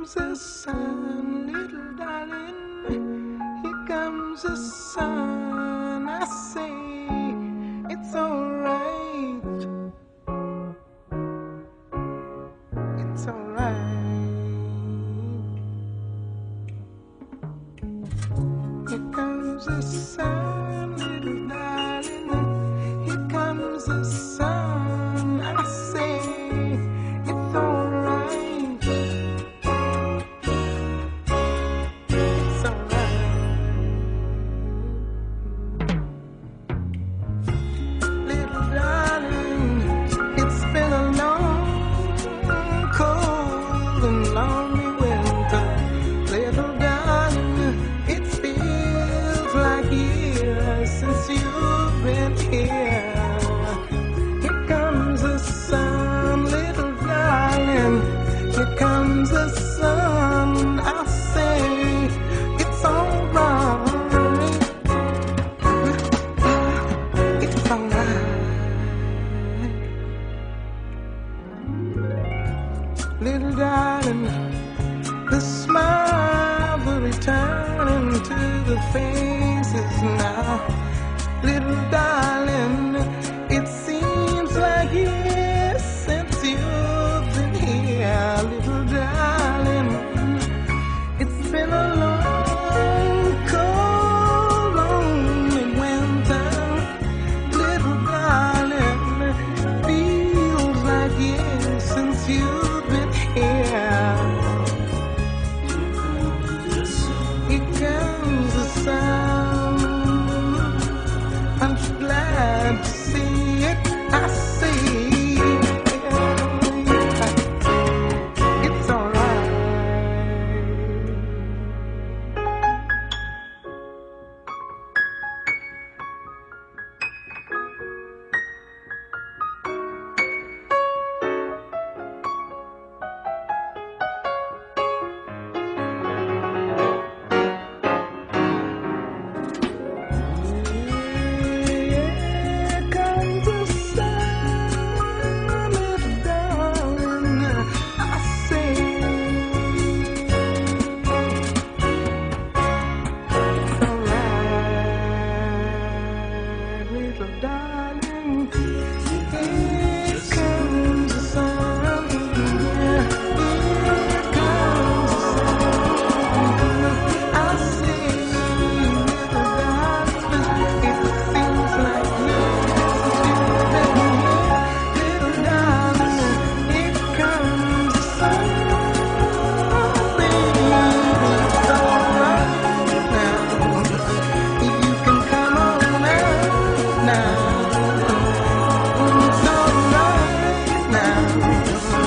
comes the sun, little darling. Here comes the sun. I say it's alright. It's alright. Here comes the sun, little darling. Here comes the sun. I say it's alright. It's alright. Little darling, it's been a long, cold and lonely winter. Little darling, it feels like years since you've been here. Here comes the sun, little darling. Here comes the sun. I say it's alright. It's alright. Little darling, the smiles are returning to the faces now. Little darling, it seems like years since you've been here. Little darling, it's been a long, cold, lonely winter. Little darling, it feels like years since you've been here. Here comes the sun. I'm so glad to see it. I see it's alright. Here comes the sun, little darling. I say it's alright, little darling. Here comes the sun. Here comes the sun. I say, little darling, it seems like years since you've been here. Little darling, here comes the sun. It's alright now. You can come on out now. It's alright now.